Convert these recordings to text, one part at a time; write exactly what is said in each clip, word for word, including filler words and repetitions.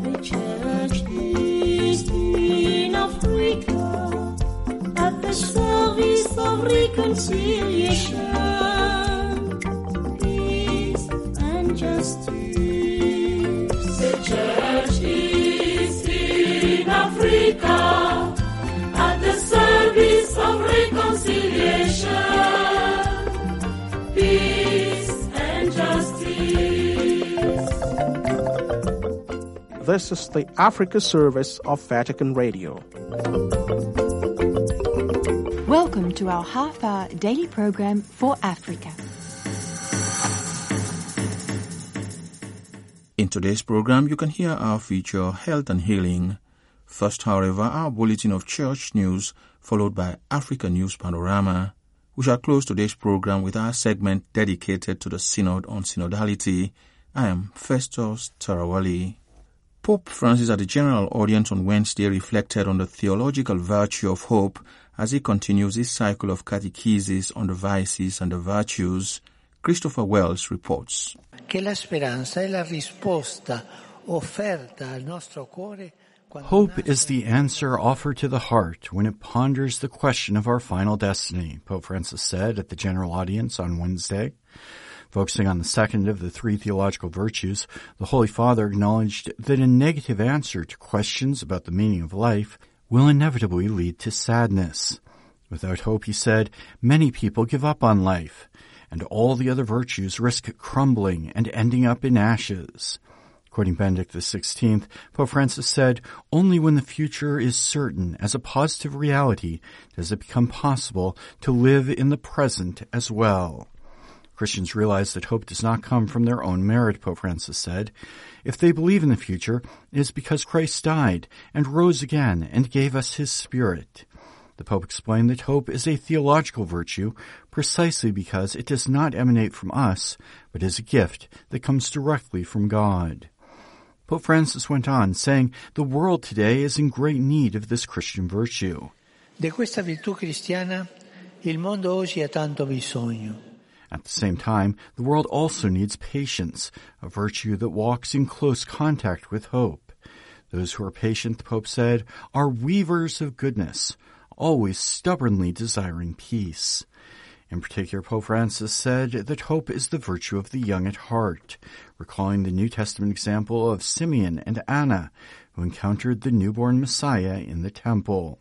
The church is in Africa at the service of reconciliation, peace and justice. The church is in Africa at the service of reconciliation, peace and justice. This is the Africa service of Vatican Radio. Welcome to our half-hour daily program for Africa. In today's program, you can hear our feature, Health and Healing. First, however, our Bulletin of Church News, followed by Africa News Panorama. We shall close today's program with our segment dedicated to the Synod on Synodality. I am Festus Tarawali. Pope Francis at the General Audience on Wednesday reflected on the theological virtue of hope as he continues his cycle of catechesis on the vices and the virtues. Christopher Wells reports. Che la speranza è la risposta offerta al nostro cuore. Hope is the answer offered to the heart when it ponders the question of our final destiny, Pope Francis said at the General Audience on Wednesday. Focusing on the second of the three theological virtues, the Holy Father acknowledged that a negative answer to questions about the meaning of life will inevitably lead to sadness. Without hope, he said, many people give up on life, and all the other virtues risk crumbling and ending up in ashes. Quoting Benedict the sixteenth, Pope Francis said, only when the future is certain as a positive reality does it become possible to live in the present as well. Christians realize that hope does not come from their own merit, Pope Francis said. If they believe in the future, it is because Christ died and rose again and gave us his Spirit. The Pope explained that hope is a theological virtue precisely because it does not emanate from us, but is a gift that comes directly from God. Pope Francis went on, saying, the world today is in great need of this Christian virtue. Di questa virtù cristiana il mondo oggi ha tanto bisogno. At the same time, the world also needs patience, a virtue that walks in close contact with hope. Those who are patient, the Pope said, are weavers of goodness, always stubbornly desiring peace. In particular, Pope Francis said that hope is the virtue of the young at heart, recalling the New Testament example of Simeon and Anna, who encountered the newborn Messiah in the temple.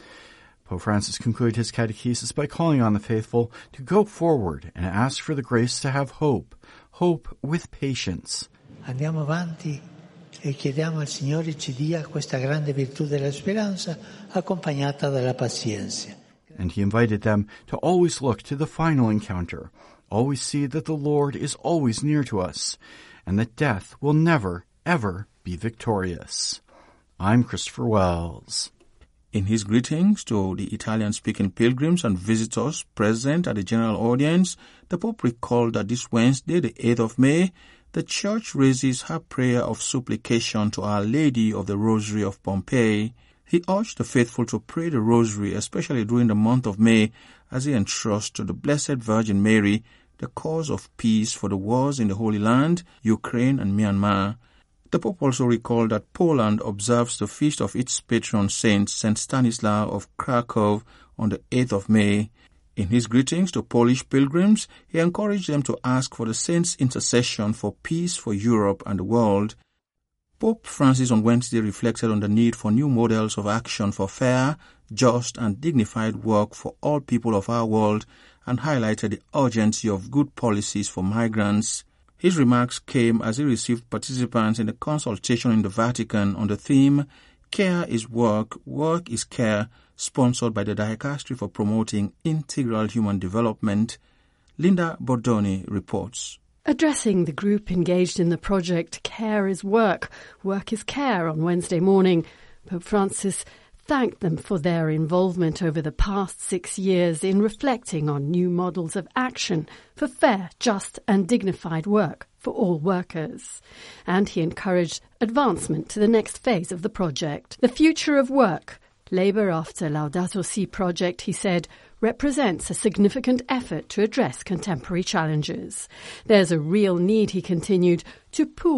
Pope Francis concluded his catechesis by calling on the faithful to go forward and ask for the grace to have hope, hope with patience. Andiamo avanti e chiediamo al Signore ci dia questa grande virtù della speranza accompagnata dalla pazienza. And he invited them to always look to the final encounter, always see that the Lord is always near to us, and that death will never, ever be victorious. I'm Christopher Wells. In his greetings to the Italian-speaking pilgrims and visitors present at the General Audience, the Pope recalled that this Wednesday, the eighth of May, the Church raises her prayer of supplication to Our Lady of the Rosary of Pompeii. He urged the faithful to pray the Rosary, especially during the month of May, as he entrusts to the Blessed Virgin Mary the cause of peace for the wars in the Holy Land, Ukraine and Myanmar. The Pope also recalled that Poland observes the feast of its patron saint, Saint Stanislaw of Krakow, on the eighth of May. In his greetings to Polish pilgrims, he encouraged them to ask for the saint's intercession for peace for Europe and the world. Pope Francis on Wednesday reflected on the need for new models of action for fair, just and dignified work for all people of our world and highlighted the urgency of good policies for migrants. His remarks came as he received participants in a consultation in the Vatican on the theme, Care is Work, Work is Care, sponsored by the Dicastery for Promoting Integral Human Development. Linda Bordoni reports. Addressing the group engaged in the project Care is Work, Work is Care on Wednesday morning, Pope Francis thanked them for their involvement over the past six years in reflecting on new models of action for fair, just and dignified work for all workers. And he encouraged advancement to the next phase of the project. The future of work, Labour after Laudato Si project, he said, represents a significant effort to address contemporary challenges. There's a real need, he continued, to pool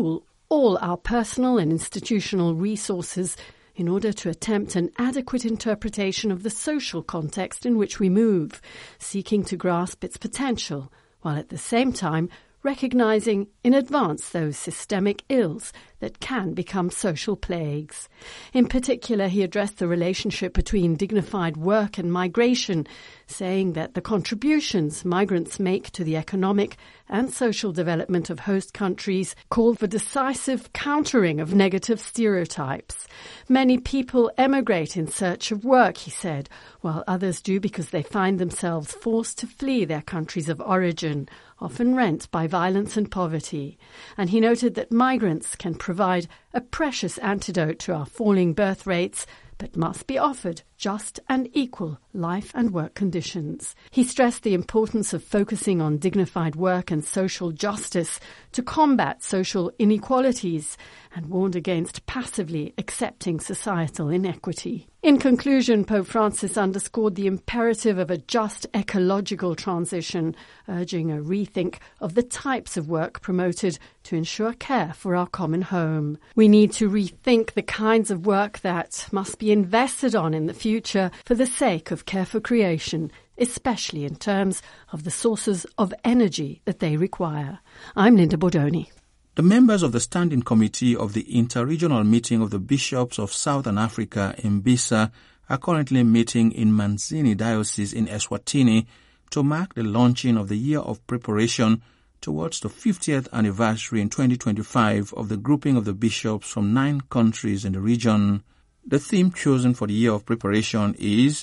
all our personal and institutional resources in order to attempt an adequate interpretation of the social context in which we move, seeking to grasp its potential, while at the same time recognizing in advance those systemic ills that can become social plagues. In particular, he addressed the relationship between dignified work and migration, saying that the contributions migrants make to the economic and social development of host countries call for decisive countering of negative stereotypes. Many people emigrate in search of work, he said, while others do because they find themselves forced to flee their countries of origin, often rent by violence and poverty. And he noted that migrants can provide a precious antidote to our falling birth rates, but must be offered just and equal life and work conditions. He stressed the importance of focusing on dignified work and social justice to combat social inequalities and warned against passively accepting societal inequity. In conclusion, Pope Francis underscored the imperative of a just ecological transition, urging a rethink of the types of work promoted to ensure care for our common home. We need to rethink the kinds of work that must be invested on in the future for the sake of care for creation, especially in terms of the sources of energy that they require. I'm Linda Bordoni. The members of the Standing Committee of the Interregional Meeting of the Bishops of Southern Africa in Mbisa are currently meeting in Manzini Diocese in Eswatini to mark the launching of the year of preparation towards the fiftieth anniversary in twenty twenty-five of the grouping of the bishops from nine countries in the region. The theme chosen for the year of preparation is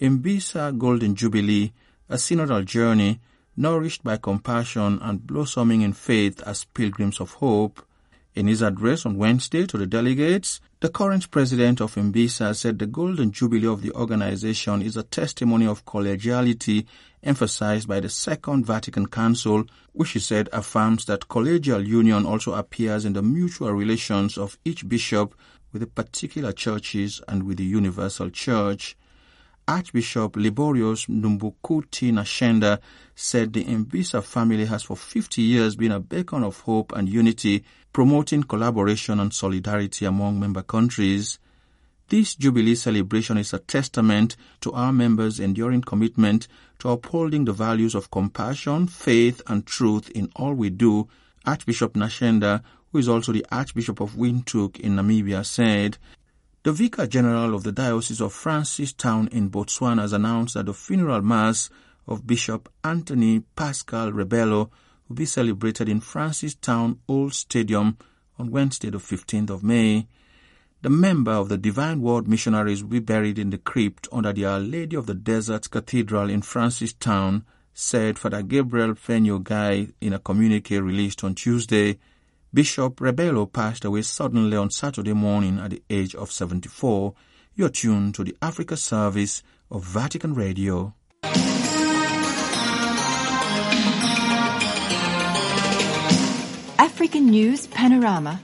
Mbisa Golden Jubilee, a synodal journey nourished by compassion and blossoming in faith as pilgrims of hope. In his address on Wednesday to the delegates, the current president of Mbisa said the Golden Jubilee of the organization is a testimony of collegiality emphasized by the Second Vatican Council, which he said affirms that collegial union also appears in the mutual relations of each bishop with the particular churches and with the universal church. Archbishop Liborius Numbukuti Nashenda said the Mbisa family has for fifty years been a beacon of hope and unity, promoting collaboration and solidarity among member countries. This Jubilee celebration is a testament to our members' enduring commitment to upholding the values of compassion, faith, and truth in all we do. Archbishop Nashenda, who is also the Archbishop of Windhoek in Namibia, said, "The Vicar General of the Diocese of Francistown in Botswana has announced that the funeral mass of Bishop Anthony Pascal Rebello will be celebrated in Francistown Old Stadium on Wednesday the fifteenth of May. The member of the Divine Word Missionaries will be buried in the crypt under the Our Lady of the Deserts Cathedral in Francistown," said Father Gabriel Fenyo-Guy in a communique released on Tuesday. Bishop Rebello passed away suddenly on Saturday morning at the age of seventy-four. You're tuned to the Africa service of Vatican Radio. African News Panorama.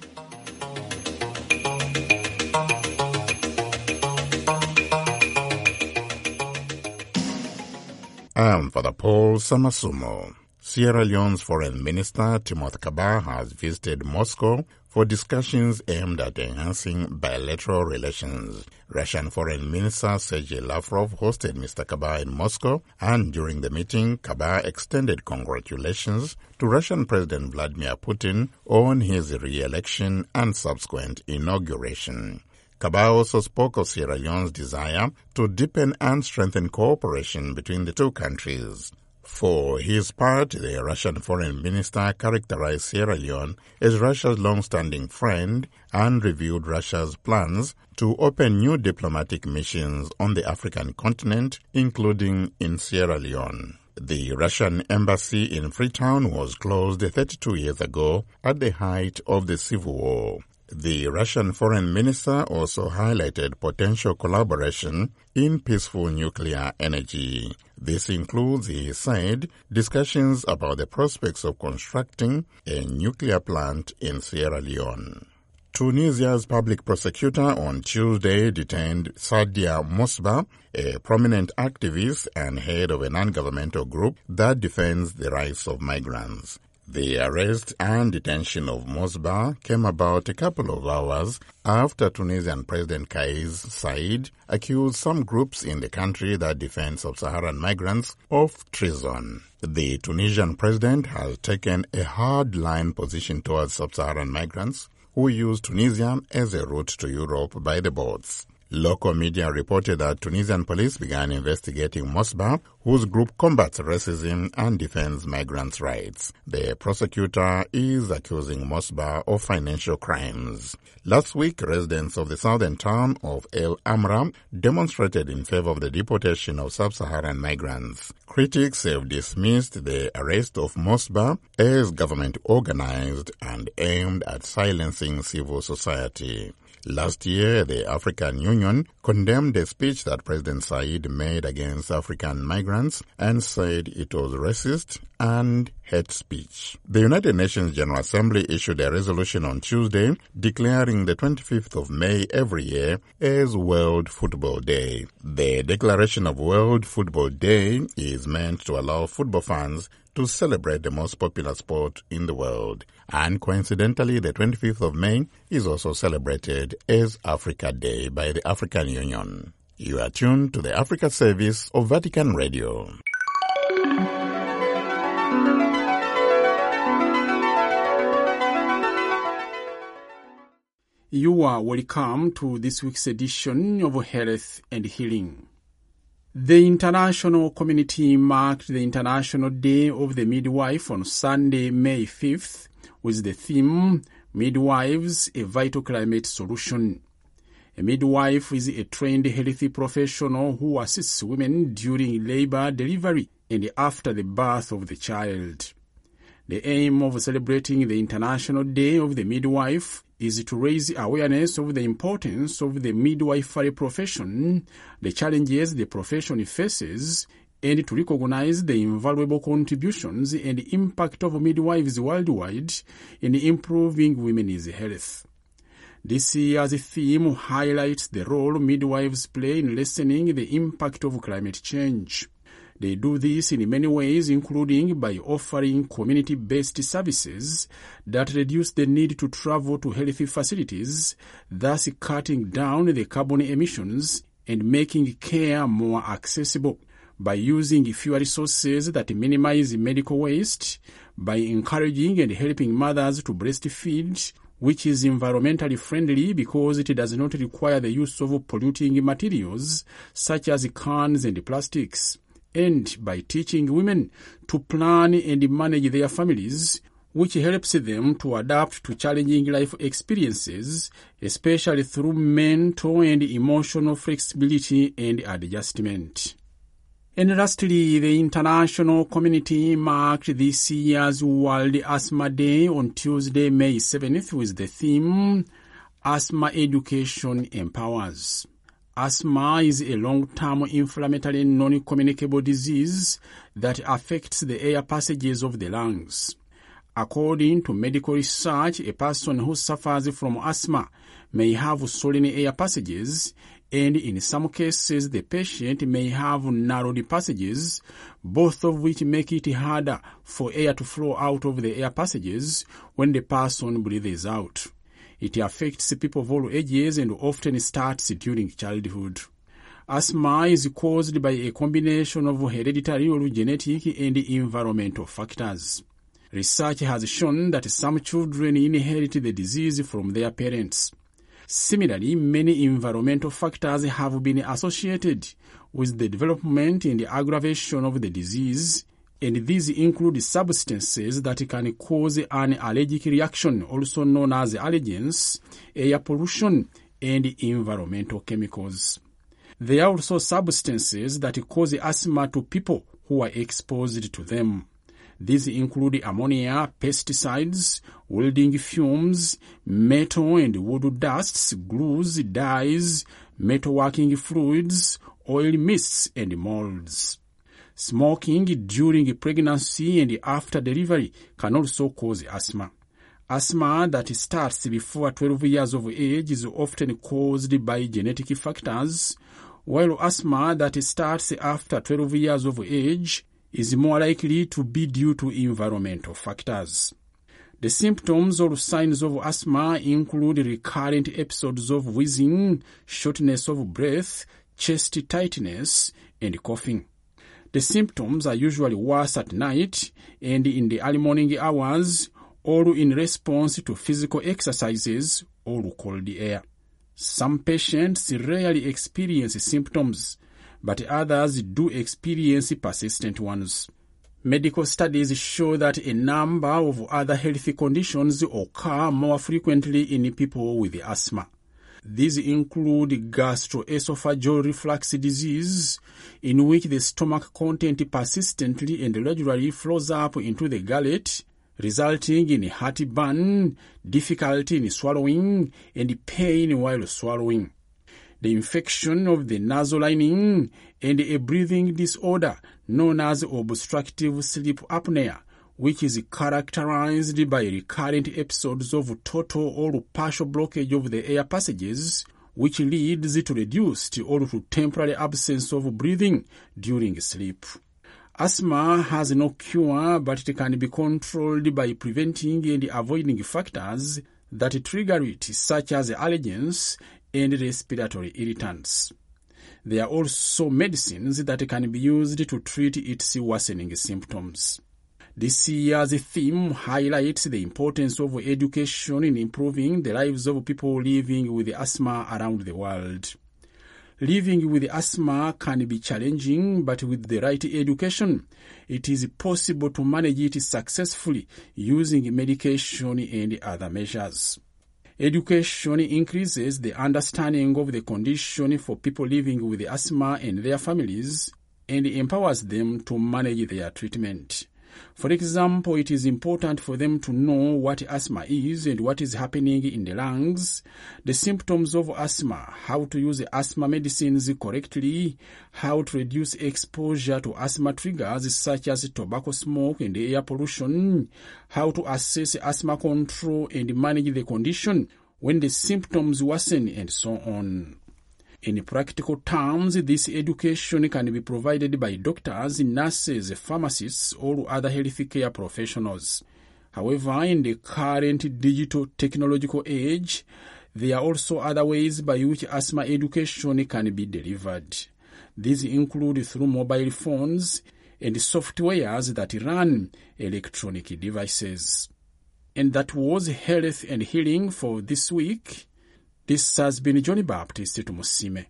And for the Paul Samasumo, Sierra Leone's Foreign Minister Timothy Kaba has visited Moscow for discussions aimed at enhancing bilateral relations. Russian Foreign Minister Sergei Lavrov hosted Mister Kaba in Moscow, and during the meeting, Kaba extended congratulations to Russian President Vladimir Putin on his re-election and subsequent inauguration. Kaba also spoke of Sierra Leone's desire to deepen and strengthen cooperation between the two countries. For his part, the Russian foreign minister characterized Sierra Leone as Russia's long-standing friend and reviewed Russia's plans to open new diplomatic missions on the African continent, including in Sierra Leone. The Russian embassy in Freetown was closed thirty-two years ago at the height of the civil war. The Russian foreign minister also highlighted potential collaboration in peaceful nuclear energy. This includes, he said, discussions about the prospects of constructing a nuclear plant in Sierra Leone. Tunisia's public prosecutor on Tuesday detained Sadia Mosba, a prominent activist and head of a non-governmental group that defends the rights of migrants. The arrest and detention of Mosbah came about a couple of hours after Tunisian President Kais Saied accused some groups in the country that defend sub-Saharan migrants of treason. The Tunisian president has taken a hard-line position towards sub-Saharan migrants who use Tunisia as a route to Europe by the boats. Local media reported that Tunisian police began investigating Mosbah, whose group combats racism and defends migrants' rights. The prosecutor is accusing Mosbah of financial crimes. Last week, residents of the southern town of El Amra demonstrated in favor of the deportation of sub-Saharan migrants. Critics have dismissed the arrest of Mosbah as government-organized and aimed at silencing civil society. Last year, the African Union condemned a speech that President Saied made against African migrants and said it was racist and hate speech. The United Nations General Assembly issued a resolution on Tuesday declaring the twenty-fifth of May every year as World Football Day. The declaration of World Football Day is meant to allow football fans to celebrate the most popular sport in the world. And coincidentally, the twenty-fifth of May is also celebrated as Africa Day by the African Union. You are tuned to the Africa Service of Vatican Radio. You are welcome to this week's edition of Health and Healing. The international community marked the International Day of the Midwife on Sunday, May fifth, with the theme, Midwives, a Vital Climate Solution. A midwife is a trained health professional who assists women during labor, delivery, and after the birth of the child. The aim of celebrating the International Day of the Midwife is to raise awareness of the importance of the midwifery profession, the challenges the profession faces, and to recognize the invaluable contributions and impact of midwives worldwide in improving women's health. This year's theme highlights the role midwives play in lessening the impact of climate change. They do this in many ways, including by offering community-based services that reduce the need to travel to health facilities, thus cutting down the carbon emissions and making care more accessible, by using fewer resources that minimize medical waste, by encouraging and helping mothers to breastfeed, which is environmentally friendly because it does not require the use of polluting materials such as cans and plastics, and by teaching women to plan and manage their families, which helps them to adapt to challenging life experiences, especially through mental and emotional flexibility and adjustment. And lastly, the international community marked this year's World Asthma Day on Tuesday, May seventh, with the theme, Asthma Education Empowers. Asthma is a long-term inflammatory non-communicable disease that affects the air passages of the lungs. According to medical research, a person who suffers from asthma may have swollen air passages, and in some cases the patient may have narrowed passages, both of which make it harder for air to flow out of the air passages when the person breathes out. It affects people of all ages and often starts during childhood. Asthma is caused by a combination of hereditary or genetic and environmental factors. Research has shown that some children inherit the disease from their parents. Similarly, many environmental factors have been associated with the development and aggravation of the disease, and these include substances that can cause an allergic reaction, also known as allergens, air pollution, and environmental chemicals. There are also substances that cause asthma to people who are exposed to them. These include ammonia, pesticides, welding fumes, metal and wood dusts, glues, dyes, metalworking fluids, oil mists, and molds. Smoking during pregnancy and after delivery can also cause asthma. Asthma that starts before twelve years of age is often caused by genetic factors, while asthma that starts after twelve years of age is more likely to be due to environmental factors. The symptoms or signs of asthma include recurrent episodes of wheezing, shortness of breath, chest tightness, and coughing. The symptoms are usually worse at night and in the early morning hours, or in response to physical exercises or cold air. Some patients rarely experience symptoms, but others do experience persistent ones. Medical studies show that a number of other health conditions occur more frequently in people with asthma. These include gastroesophageal reflux disease, in which the stomach content persistently and regularly flows up into the gullet, resulting in heartburn, difficulty in swallowing, and pain while swallowing. The infection of the nasal lining, and a breathing disorder known as obstructive sleep apnea, which is characterized by recurrent episodes of total or partial blockage of the air passages, which leads to reduced or to temporary absence of breathing during sleep. Asthma has no cure, but it can be controlled by preventing and avoiding factors that trigger it, such as allergens and respiratory irritants. There are also medicines that can be used to treat its worsening symptoms. This year's theme highlights the importance of education in improving the lives of people living with asthma around the world. Living with asthma can be challenging, but with the right education, it is possible to manage it successfully using medication and other measures. Education increases the understanding of the condition for people living with asthma and their families, and empowers them to manage their treatment. For example, it is important for them to know what asthma is and what is happening in the lungs, the symptoms of asthma, how to use asthma medicines correctly, how to reduce exposure to asthma triggers such as tobacco smoke and air pollution, how to assess asthma control and manage the condition when the symptoms worsen, and so on. In practical terms, this education can be provided by doctors, nurses, pharmacists, or other healthcare professionals. However, in the current digital technological age, there are also other ways by which asthma education can be delivered. These include through mobile phones and softwares that run electronic devices. And that was Health and Healing for this week. This has been Johnny Baptist Tumusime.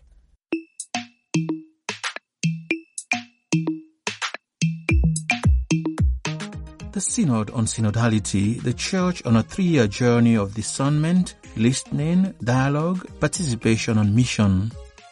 The Synod on Synodality, the Church on a three-year journey of discernment, listening, dialogue, participation and mission.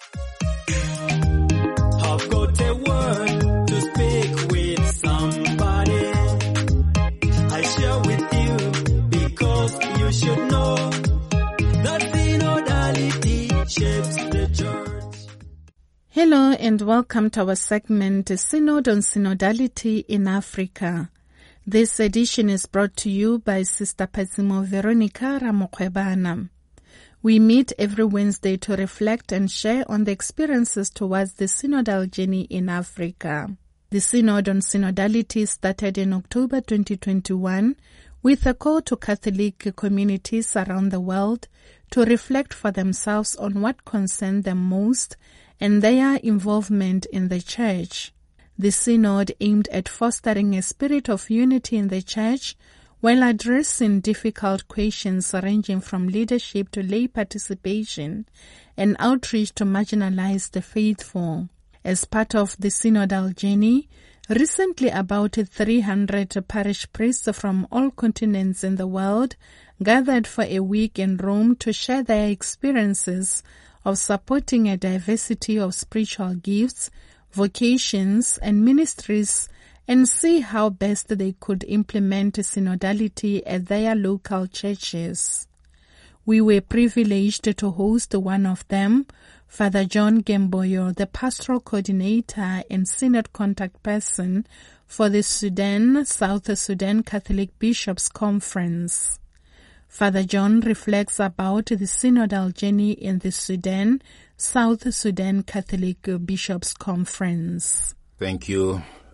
I've got a word to speak with somebody. I share with you because you should know that synodality shapes the church. Hello and welcome to our segment Synod on Synodality in Africa. This edition is brought to you by Sister Pazimo Veronica Ramokwebana. We meet every Wednesday to reflect and share on the experiences towards the synodal journey in Africa. The Synod on Synodality started in October twenty twenty-one with a call to Catholic communities around the world to reflect for themselves on what concerns them most and their involvement in the Church. The Synod aimed at fostering a spirit of unity in the Church while addressing difficult questions ranging from leadership to lay participation and outreach to marginalized faithful. As part of the synodal journey, recently about three hundred parish priests from all continents in the world gathered for a week in Rome to share their experiences of supporting a diversity of spiritual gifts, vocations and ministries, and see how best they could implement synodality at their local churches. We were privileged to host one of them, Father John Gemboyo, the pastoral coordinator and synod contact person for the Sudan, South Sudan Catholic Bishops' Conference. Father John reflects about the synodal journey in the Sudan, South Sudan Catholic Bishops' Conference. Thank you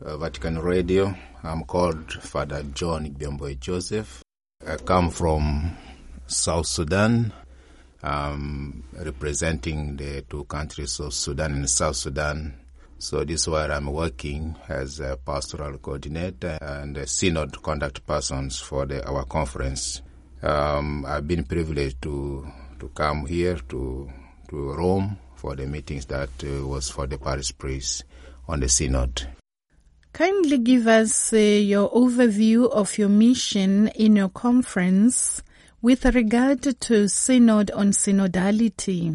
uh, Vatican Radio. I'm called Father John Biomboy Joseph. I come from South Sudan, um, representing the two countries of Sudan and South Sudan. So this is where I'm working as a pastoral coordinator and a synod contact persons for the, our conference. Um, I've been privileged to to come here to to Rome for the meetings that uh, was for the parish priests on the synod. Kindly give us uh, your overview of your mission in your conference with regard to synod on synodality.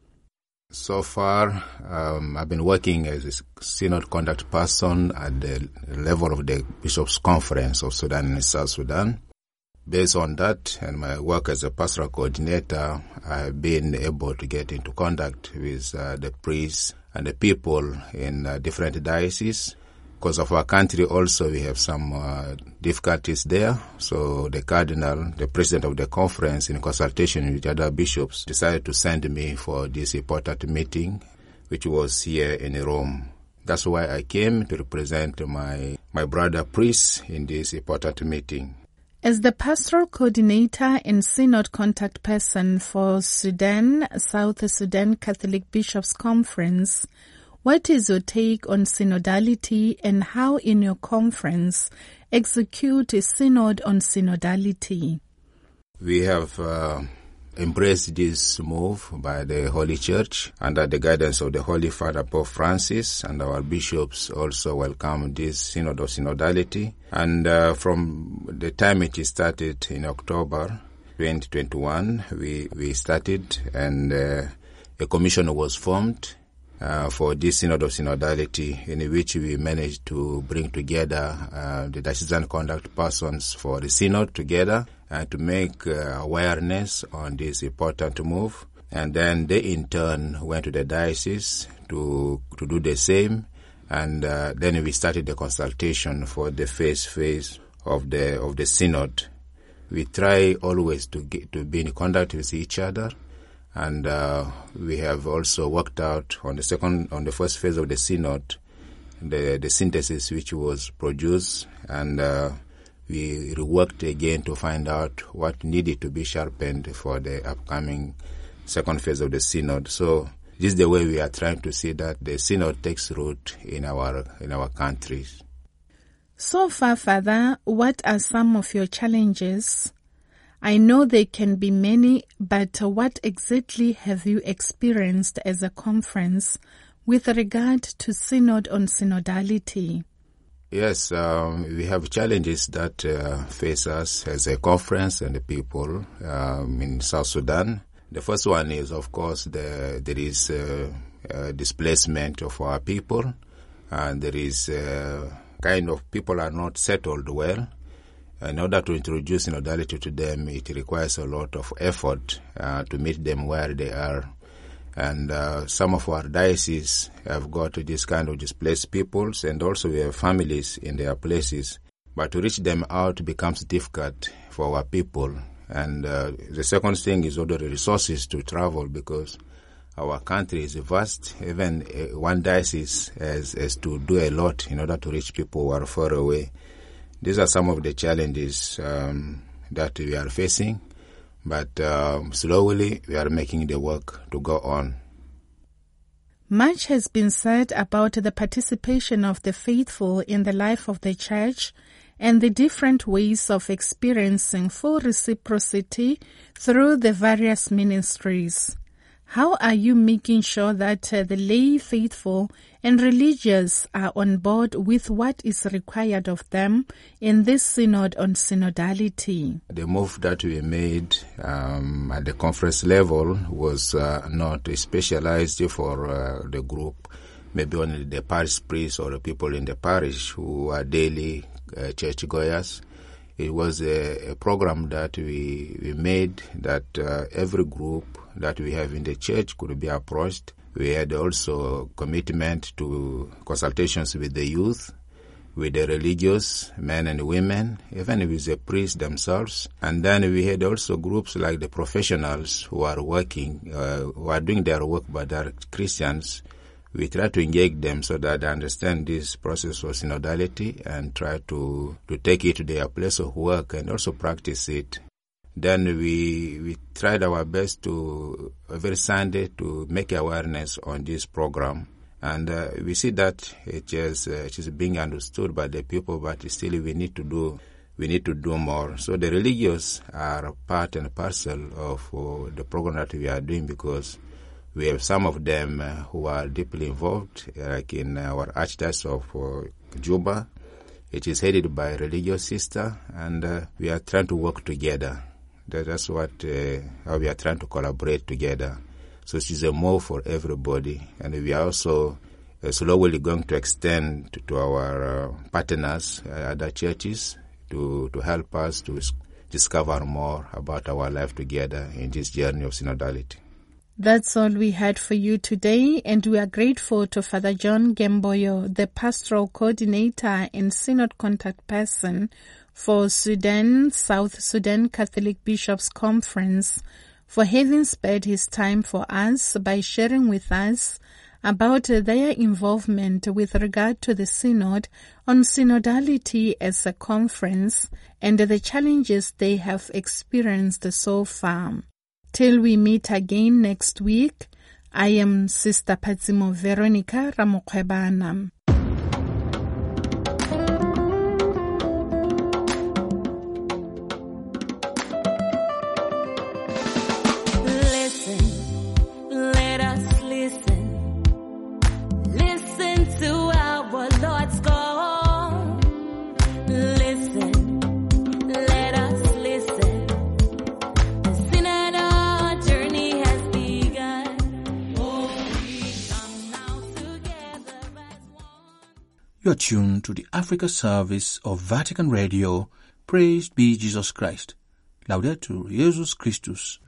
So far, um, I've been working as a synod contact person at the level of the Bishops' Conference of Sudan and South Sudan. Based on that and my work as a pastoral coordinator, I've been able to get into contact with uh, the priests and the people in uh, different dioceses. Because of our country also, we have some uh, difficulties there. So the cardinal, the president of the conference, in consultation with other bishops, decided to send me for this important meeting, which was here in Rome. That's why I came to represent my, my brother priests in this important meeting. As the pastoral coordinator and synod contact person for Sudan, South Sudan Catholic Bishops' Conference, what is your take on synodality and how in your conference execute a synod on synodality? We have uh, embraced this move by the Holy Church under the guidance of the Holy Father Pope Francis, and our bishops also welcome this synod of synodality. And uh, from the time it started in October twenty twenty-one, we, we started and uh, a commission was formed Uh, for this synod of synodality, in which we managed to bring together uh, the diocesan contact persons for the synod together and uh, to make uh, awareness on this important move. And then they in turn went to the diocese to to do the same. And uh, then we started the consultation for the first phase of the of the synod. We try always to get to be in contact with each other. And uh, we have also worked out on the second, on the first phase of the synod, the, the synthesis which was produced, and uh, we reworked again to find out what needed to be sharpened for the upcoming second phase of the synod. So this is the way we are trying to see that the synod takes root in our in our countries. So far, Father, what are some of your challenges? I know there can be many, but what exactly have you experienced as a conference with regard to synod on synodality? Yes, um, we have challenges that uh, face us as a conference and the people um, in South Sudan. The first one is, of course, the, there is uh, uh, displacement of our people, and there is uh, kind of people are not settled well. In order to introduce synodality to them, it requires a lot of effort uh, to meet them where they are. And uh, some of our dioceses have got this kind of displaced peoples, and also we have families in their places. But to reach them out becomes difficult for our people. And uh, the second thing is all the resources to travel, because our country is vast. Even uh, one diocese has, has to do a lot in order to reach people who are far away. These are some of the challenges um, that we are facing, but um, slowly we are making the work to go on. Much has been said about the participation of the faithful in the life of the Church and the different ways of experiencing full reciprocity through the various ministries. How are you making sure that uh, the lay faithful and religious are on board with what is required of them in this synod on synodality? The move that we made um, at the conference level was uh, not specialized for uh, the group, maybe only the parish priests or the people in the parish who are daily uh, churchgoers. It was a, a program that we, we made that uh, every group that we have in the church could be approached. We had also commitment to consultations with the youth, with the religious men and women, even with the priests themselves. And then we had also groups like the professionals who are working, uh, who are doing their work but are Christians, we try to engage them so that they understand this process of synodality and try to, to take it to their place of work and also practice it. Then we we tried our best to, every Sunday, to make awareness on this program. And uh, we see that it is, uh, it is being understood by the people, but still we need to do we need to do more. So the religious are part and parcel of uh, the program that we are doing, because we have some of them uh, who are deeply involved, like in our Archdiocese of uh, Juba. It is headed by a religious sister, and uh, we are trying to work together. That's what uh, how we are trying to collaborate together. So it is a move for everybody, and we are also uh, slowly going to extend to, to our uh, partners, uh, other churches, to, to help us to discover more about our life together in this journey of synodality. That's all we had for you today, and we are grateful to Father John Gemboyo, the Pastoral Coordinator and Synod Contact Person for Sudan, South Sudan Catholic Bishops' Conference, for having spared his time for us by sharing with us about their involvement with regard to the Synod on synodality as a conference and the challenges they have experienced so far. Till we meet again next week, I am Sister Pazimo Veronica Ramokwebana. You are tuned to the Africa service of Vatican Radio. Praised be Jesus Christ. Laudetur Jesus Christus.